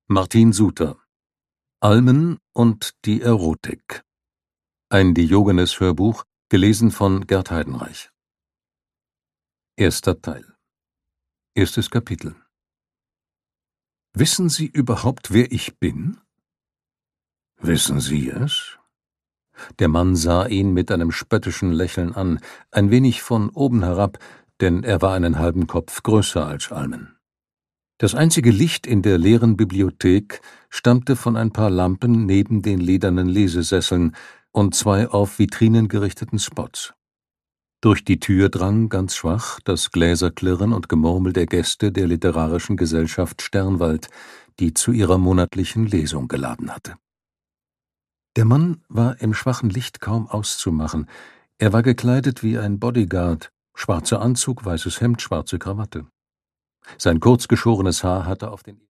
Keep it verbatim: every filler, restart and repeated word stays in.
Martin Suter: Almen und die Erotik. Ein Diogenes-Hörbuch, gelesen von Gerd Heidenreich. Erster Teil. Erstes Kapitel. Wissen Sie überhaupt, wer ich bin? Wissen Sie es? Der Mann sah ihn mit einem spöttischen Lächeln an, ein wenig von oben herab, denn er war einen halben Kopf größer als Almen. Das einzige Licht in der leeren Bibliothek stammte von ein paar Lampen neben den ledernen Lesesesseln und zwei auf Vitrinen gerichteten Spots. Durch die Tür drang, ganz schwach, das Gläserklirren und Gemurmel der Gäste der Literarischen Gesellschaft Sternwald, die zu ihrer monatlichen Lesung geladen hatte. Der Mann war im schwachen Licht kaum auszumachen. Er war gekleidet wie ein Bodyguard, schwarzer Anzug, weißes Hemd, schwarze Krawatte. Sein kurzgeschorenes Haar hatte auf den